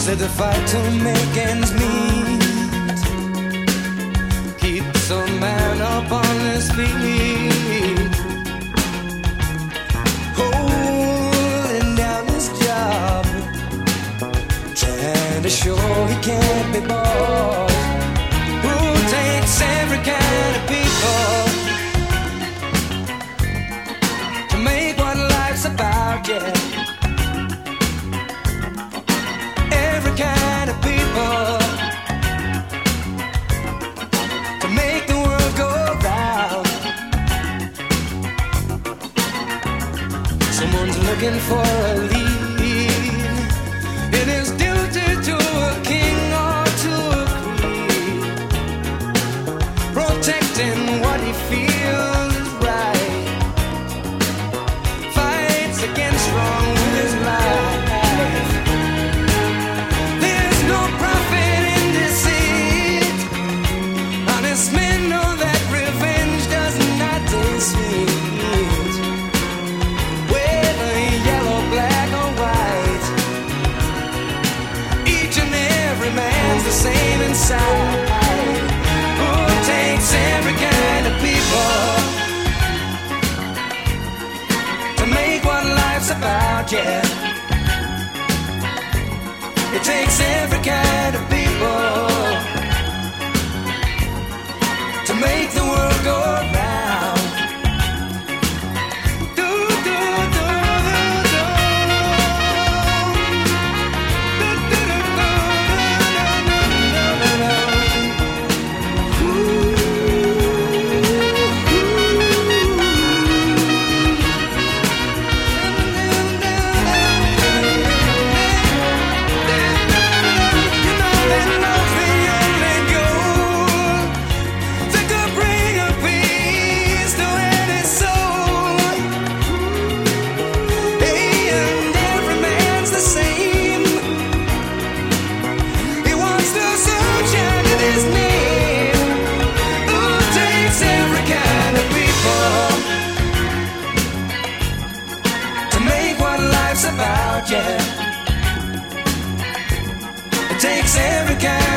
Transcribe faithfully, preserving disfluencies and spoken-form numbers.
Said the fight to make ends meet keeps a man up on his feet, holding down his job, trying to show he can't be bought. Who takes every kind of people to make what life's about, yeah. Every kind of people to make the world go round. Someone's looking for a lead. It is duty to a king or to a queen, protecting what he feels is right, fights against wrong with his life. Men know that revenge does not taste sweet, whether yellow, black or white. Each and every man's the same inside. Who takes every kind of people to make what life's about, yeah. It takes every kind of people to make the world go round. Do, do, do, do, do. Do, do, do, do, do, do, do, do. You know that love's the only goal that could bring a peace to any soul. Hey, and every man's the same. He wants the sunshine in his name. Who takes every kind of people to make what life's about, yeah. It takes every kind